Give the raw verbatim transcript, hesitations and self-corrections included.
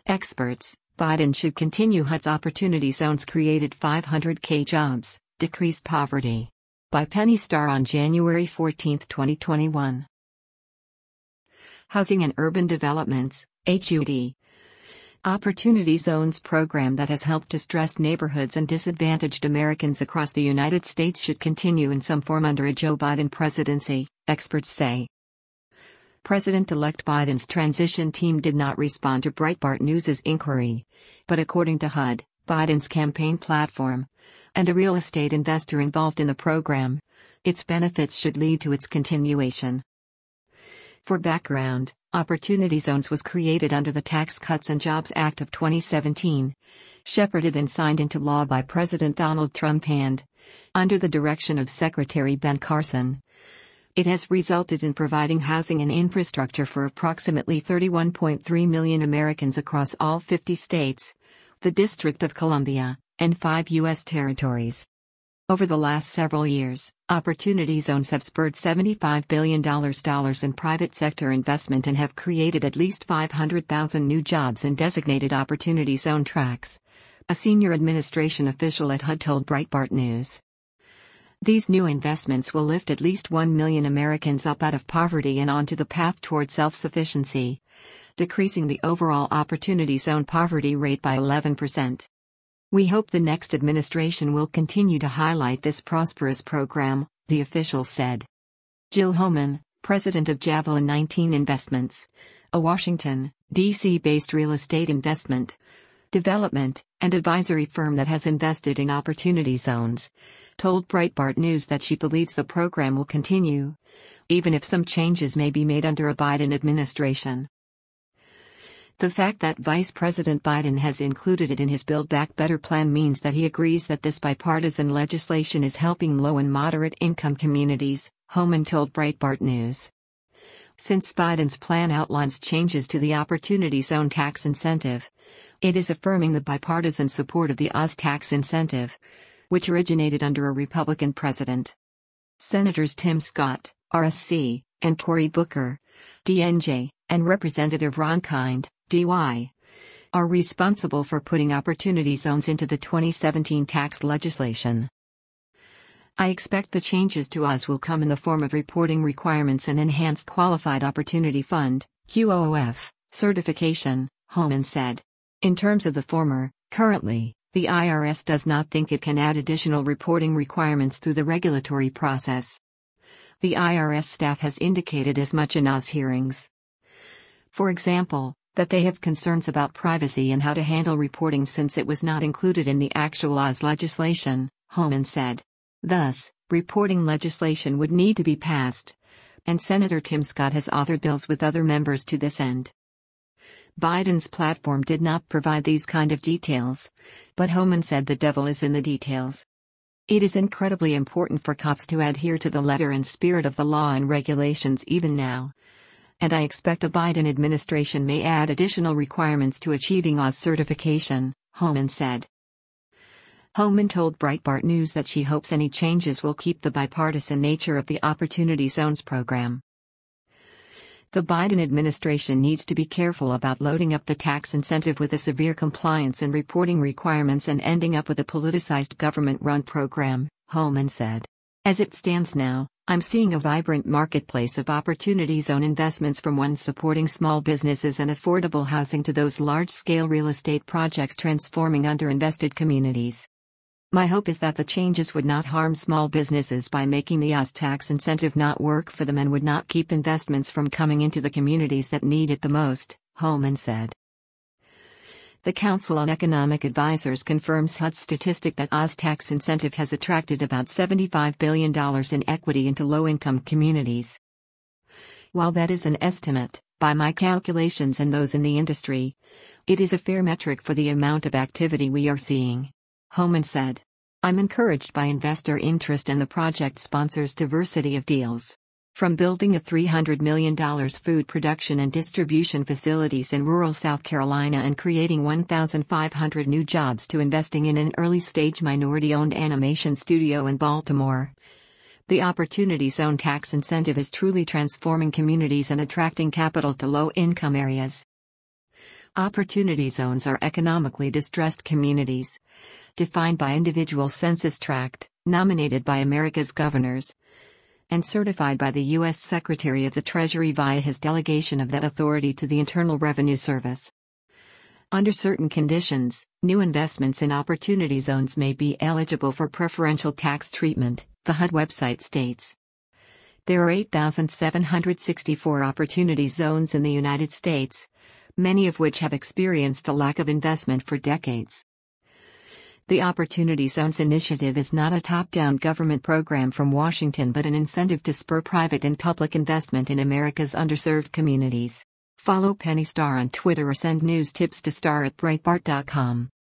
Experts: Biden should continue H U D's opportunity zones created five hundred thousand jobs, decrease poverty. By Penny Starr on January fourteenth, twenty twenty-one. Housing and Urban Developments, H U D. Opportunity Zones program that has helped distressed neighborhoods and disadvantaged Americans across the United States should continue in some form under a Joe Biden presidency, experts say. President-elect Biden's transition team did not respond to Breitbart News' inquiry, but according to H U D, Biden's campaign platform, and a real estate investor involved in the program, its benefits should lead to its continuation. For background, Opportunity Zones was created under the Tax Cuts and Jobs Act of twenty seventeen, shepherded and signed into law by President Donald Trump and, under the direction of Secretary Ben Carson, it has resulted in providing housing and infrastructure for approximately thirty-one point three million Americans across all fifty states, the District of Columbia, and five U S territories. Over the last several years, Opportunity Zones have spurred seventy-five billion dollars in private sector investment and have created at least five hundred thousand new jobs in designated Opportunity Zone tracts, a senior administration official at H U D told Breitbart News. These new investments will lift at least one million Americans up out of poverty and onto the path toward self-sufficiency, decreasing the overall Opportunity Zone poverty rate by eleven percent. We hope the next administration will continue to highlight this prosperous program, the official said. Jill Homan, president of Javelin nineteen Investments, a Washington, D C-based real estate investment, development, and advisory firm that has invested in Opportunity Zones, told Breitbart News that she believes the program will continue, even if some changes may be made under a Biden administration. The fact that Vice President Biden has included it in his Build Back Better plan means that he agrees that this bipartisan legislation is helping low and moderate income communities, Homan told Breitbart News. Since Biden's plan outlines changes to the Opportunity Zone tax incentive, it is affirming the bipartisan support of the O Z tax incentive, which originated under a Republican president. Senators Tim Scott, R S C, and Cory Booker, D N J, and Representative Ron Kind, D Y, are responsible for putting Opportunity Zones into the twenty seventeen tax legislation. I expect the changes to O Z will come in the form of reporting requirements and enhanced Qualified Opportunity Fund, Q O F, certification, Homan said. In terms of the former, currently, the I R S does not think it can add additional reporting requirements through the regulatory process. The I R S staff has indicated as much in O Z hearings. For example, that they have concerns about privacy and how to handle reporting since it was not included in the actual O Z legislation, Homan said. Thus, reporting legislation would need to be passed, and Senator Tim Scott has authored bills with other members to this end. Biden's platform did not provide these kind of details, but Homan said the devil is in the details. It is incredibly important for cops to adhere to the letter and spirit of the law and regulations even now. And I expect a Biden administration may add additional requirements to achieving O Z certification, Homan said. Homan told Breitbart News that she hopes any changes will keep the bipartisan nature of the Opportunity Zones program. The Biden administration needs to be careful about loading up the tax incentive with a severe compliance and reporting requirements and ending up with a politicized government-run program, Homan said. As it stands now, I'm seeing a vibrant marketplace of Opportunity Zone investments, from ones supporting small businesses and affordable housing to those large-scale real estate projects transforming underinvested communities. My hope is that the changes would not harm small businesses by making the O Z tax incentive not work for them and would not keep investments from coming into the communities that need it the most, Homan said. The Council on Economic Advisors confirms H U D's statistic that O Z tax incentive has attracted about seventy-five billion dollars in equity into low-income communities. While that is an estimate, by my calculations and those in the industry, it is a fair metric for the amount of activity we are seeing, Homan said. I'm encouraged by investor interest in the project sponsor's diversity of deals. From building a three hundred million dollars food production and distribution facilities in rural South Carolina and creating one thousand five hundred new jobs to investing in an early-stage minority-owned animation studio in Baltimore. The Opportunity Zone tax incentive is truly transforming communities and attracting capital to low-income areas. Opportunity zones are economically distressed communities, defined by individual census tract, nominated by America's governors, and certified by the U S Secretary of the Treasury via his delegation of that authority to the Internal Revenue Service. Under certain conditions, new investments in opportunity zones may be eligible for preferential tax treatment, the H U D website states. There are eight thousand seven hundred sixty-four opportunity zones in the United States, many of which have experienced a lack of investment for decades. The Opportunity Zones Initiative is not a top-down government program from Washington but an incentive to spur private and public investment in America's underserved communities. Follow Penny Starr on Twitter or send news tips to star at breitbart dot com.